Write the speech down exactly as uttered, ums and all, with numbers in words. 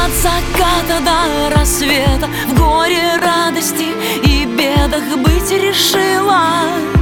от заката до рассвета, в горе, радости и бедах быть решила.